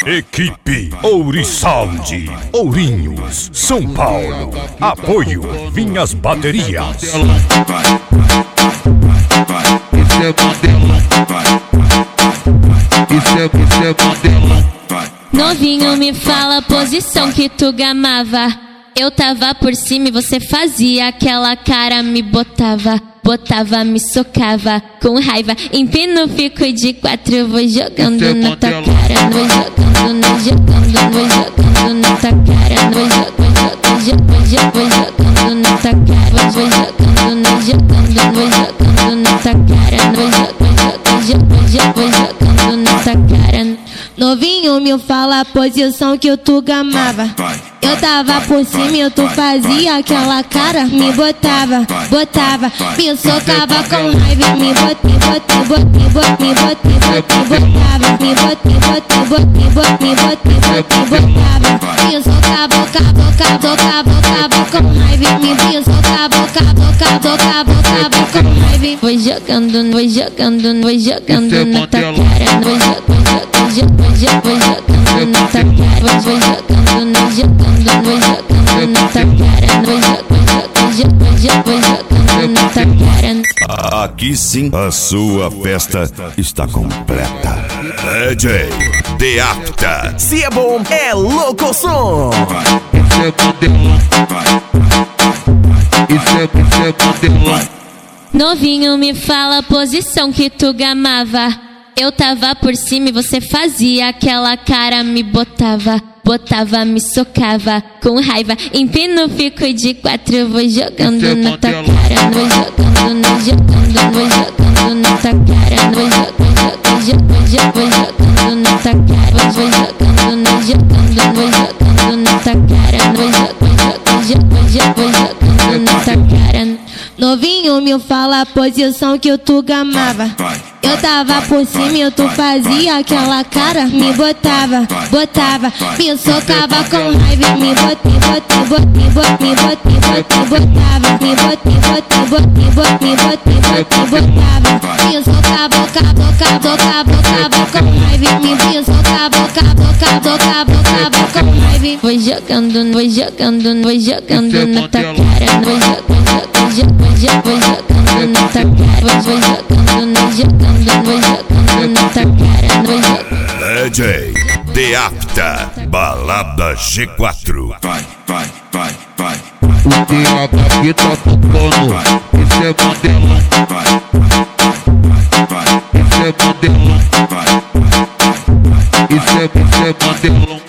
Equipe Ouriçalde, Ourinhos, São Paulo. Apoio Vinhas Baterias. Isso é Mandela. Isso é Mandela. Novinho, me fala a posição que tu gamava. Eu tava por cima e você fazia aquela cara, me botava, me socava com raiva. Empino, fico de quatro, vou jogando na tua cara, vou jogando na tua cara, vou jogando na tua cara, vou jogando na tua cara, vou jogando na tua cara. Novinho, me fala a posição que tu gamava. Eu tava por cima e tu fazia aquela cara, me botava, me socava com raiva, me botava, me socava com raiva, me socava com raiva. Vou jogando na tua cara, vou jogando na tua cara, vou jogando na tua cara. Aqui sim, a sua festa está completa. DJ Deapta. Se é bom, é louco som. Isso é Mandela. Isso é Mandela. Novinho, me fala a posição que tu gamava. Eu tava por cima e você fazia aquela cara, me botava, me socava com raiva. Empino, fico de quatro, vou jogando na tua cara, vou jogando na tua cara, vou jogando na tua cara, vou jogando na tua cara. Novinho, me fala a posição que tu gamava. Eu tava por cima e tu fazia aquela cara, me botava, me socava com raiva, me botava, me socava com raiva, me socava com raiva. Vou jogando na tua cara, vou jogando na tua cara, vou jogando na tua cara. DJ Deapta, Balada G4. Vai. O diabo aqui tá tocando. Isso é Mandela. Isso é Mandela. Isso é Mandela.